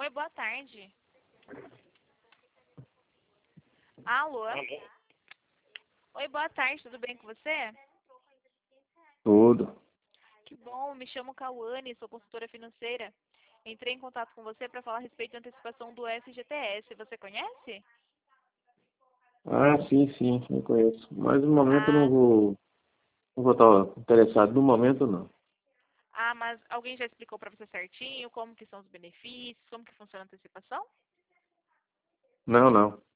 boa tarde. Alô? Oi, boa tarde, tudo bem com você? Tudo. Que bom, me chamo Cauane, sou consultora financeira. Entrei em contato com você para falar a respeito da antecipação do FGTS. Você conhece? Ah, sim, eu conheço. Mas no momento eu Ah, não vou estar interessado. No momento não. mas alguém já explicou para você certinho como que são os benefícios, como que funciona a antecipação? Não.